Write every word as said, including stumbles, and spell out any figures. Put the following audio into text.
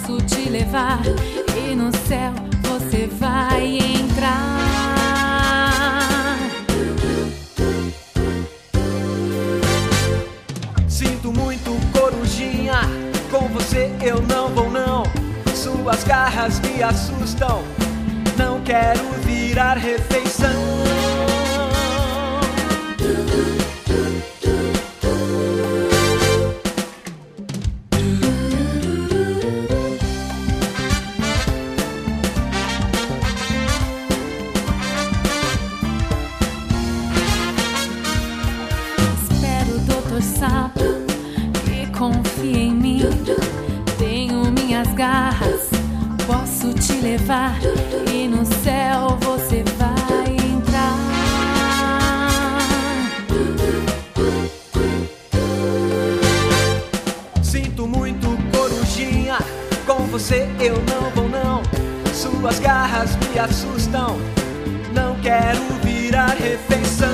posso te levar e no céu você vai entrar. Sinto muito, corujinha, com você eu não vou não. Suas garras me assustam, não quero virar refeição. Espero, doutor Sapo, que confie em mim. Tenho minhas garras, posso te levar e no céu você vai entrar. Sinto muito, corujinha, com você eu não vou não. Suas garras me assustam, não quero virar refeição.